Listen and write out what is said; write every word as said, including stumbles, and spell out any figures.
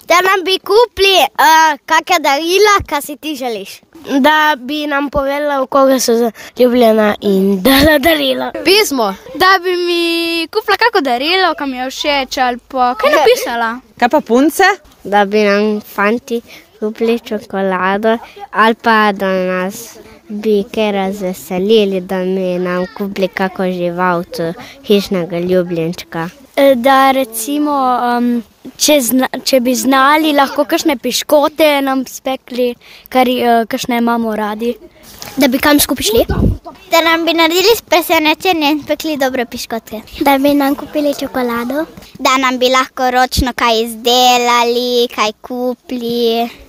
Da nam bi kupili uh, kakšna darila, kaj si ti želiš. Da bi nam povedala, v koga so zaljubljena in dala darila. Pismo. Da bi mi kupila kako darilo, kam je všeč ali pa kaj napisala. Kaj pa punce? Da bi nam fanti kupili čokolado ali pa da nas bi kaj razveselili, da bi nam kupili kako živalco, hišnega ljubljenčka. Da recimo, um, če, zna, če bi znali, lahko kakšne piškote nam spekli, kar uh, kakšne imamo radi. Da bi kam skupaj šli? Da nam bi naredili presenečenje in spekli dobre piškotke. Da bi nam kupili čokolado. Da nam bi lahko ročno kaj izdelali, kaj kupili.